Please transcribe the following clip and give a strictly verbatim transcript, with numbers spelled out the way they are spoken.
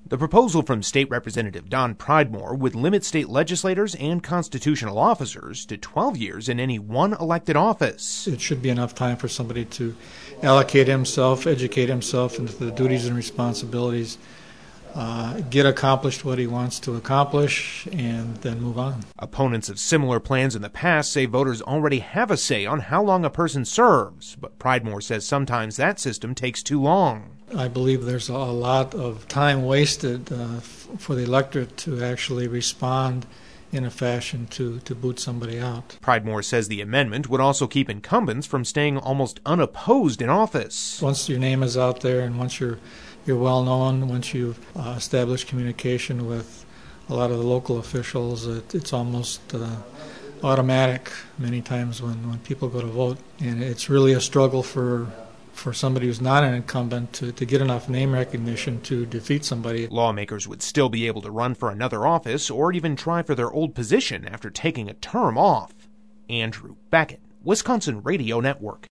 The proposal from State Representative Don Pridemore would limit state legislators and constitutional officers to twelve years in any one elected office. It should be enough time for somebody to allocate himself, educate himself into the duties and responsibilities, uh, get accomplished what he wants to accomplish, and then move on. Opponents of similar plans in the past say voters already have a say on how long a person serves, but Pridemore says sometimes that system takes too long. I believe there's a lot of time wasted uh, f- for the electorate to actually respond in a fashion to, to boot somebody out. Pridemore says the amendment would also keep incumbents from staying almost unopposed in office. Once your name is out there and once you're, you're well known, once you've uh, established communication with a lot of the local officials, it, it's almost uh, automatic many times when, when people go to vote. And it's really a struggle for for somebody who's not an incumbent to, to get enough name recognition to defeat somebody. Lawmakers would still be able to run for another office or even try for their old position after taking a term off. Andrew Beckett, Wisconsin Radio Network.